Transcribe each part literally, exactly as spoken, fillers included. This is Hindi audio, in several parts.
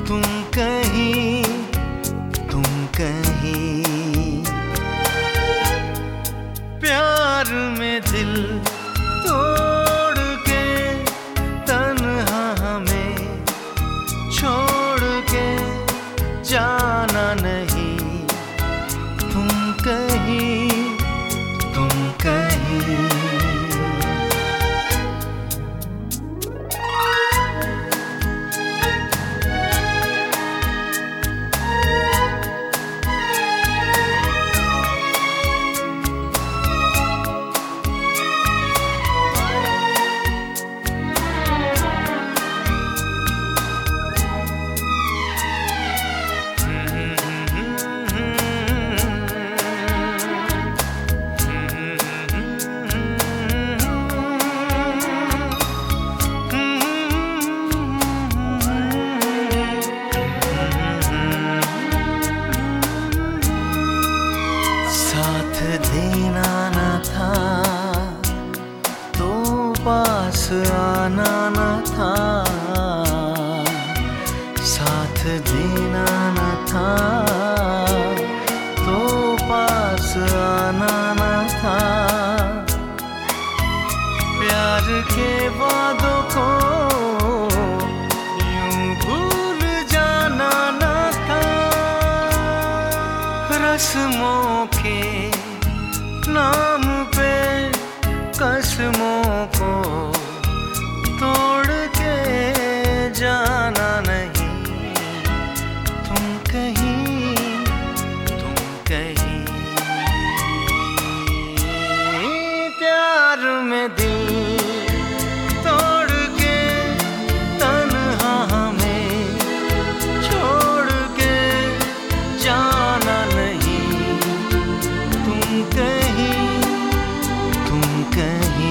तुम कहीं, तुम कहीं प्यार में दिल तोड़ के तन्हा हमें छोड़ के जाना नहीं। तुम कहीं, तुम कहीं देना न था तो पास आना न था, साथ देना न था तो पास आना न था। प्यार के वादों को यूं भूल जाना न था। रस्मों के नाम पे कसमों को तोड़ के जाना नहीं। तुम कहीं, तुम कहीं प्यार में दिल तोड़ के तन्हा हमें छोड़ के जाना नहीं। तुम कहीं, तुम कहीं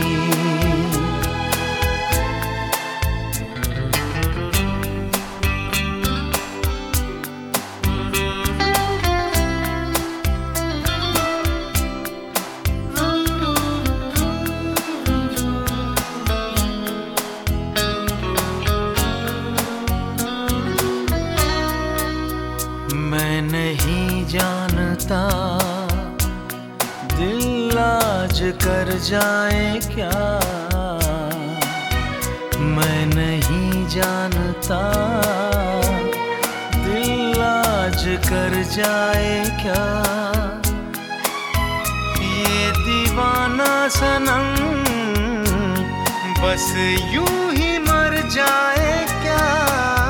मैं नहीं जानता दिल आज कर जाए क्या। मैं नहीं जानता दिल आज कर जाए क्या। ये दीवाना सनम बस यूं ही मर जाए क्या।